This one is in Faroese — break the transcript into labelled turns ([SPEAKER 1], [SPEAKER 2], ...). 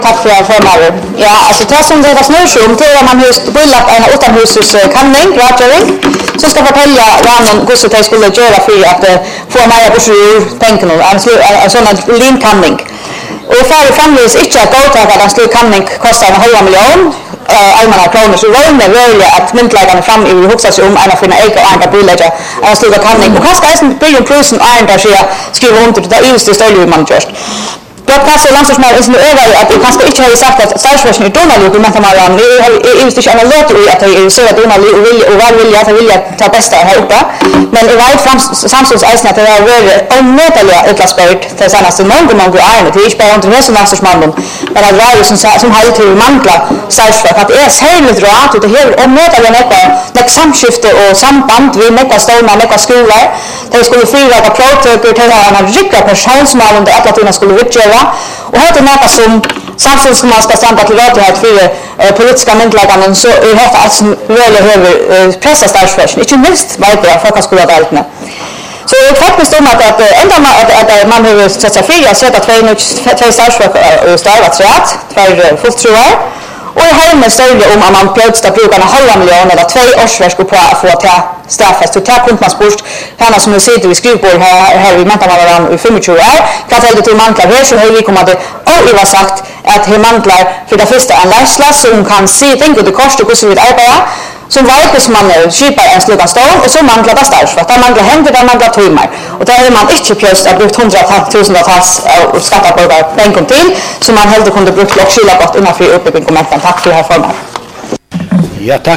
[SPEAKER 1] Tack för förmaret. Ja, alltså det som det var snösjum till att man just bildat en utomhusus kanning, rådgivning, så ska fortälja vann hur det skulle göra för att få mer broschyr tänken en sån linkanning. Och för framvis inte att godta att en stor kanning kostar 1,5 miljon allmänna kronor, så var det väl att myntläggarna fram i huxas om en av sina egna och andra bilägga en stor kanning. Och kanske är det blir prisen andra så skriva under det är just det större man gör. Jag kan säga landslagsmännen är över att jag kanske inte har sagt att statsverken är donalig och mentalmaran. Jag är just inte låter i att jag är så donalig och väl vilja ta bästa här uppe. Men i varje fall samtidigt är det att det är väldigt omöjliga utlagsbörd till senaste många år. Det är inte bara under hela landslagsmannen. Men att det är som har till mangla statsverk. Att det är särskilt råd och det är omöjliga näka samskifte och samband vid näka stålar, näka skolor. Det skulle frilägga provtöker till att en riktig personsmål under att latina skulle utgöra. Och här är något som samtidigt som man ska stämpa till rådighet för politiska myndigheter så är det allt som väl behöver pressa statsverken. Inte minst vad det är folk skulle ha varit med. Så det är faktiskt om att ända att man behöver sätta fri att sätta två statsverk och starvat rätt för fulltroar. Och i här med större om att man plötsligt brukar 1,5 miljon eller 2 årsverk på att få till straffest. Och till kunstmansbort, henne som sitter vid skrivbord här i mentalmannen i 25 år, kan ta det till mantlar här så har vi kommit och jag har sagt att här mantlar för det första en lärslas som kan se ting och det kostar hur vi arbetar. Som varje skipar en slukan stål och så manglar det statsverk. Det manglar händer, det manglar timmar. Och där är man inte plötsligt att brukt 100,000-tals skatteborgare pengar till som man hellre kunde brukt och skilja gott innanför uppbyggning och mängden. Tack för det här formen.
[SPEAKER 2] Ja, tack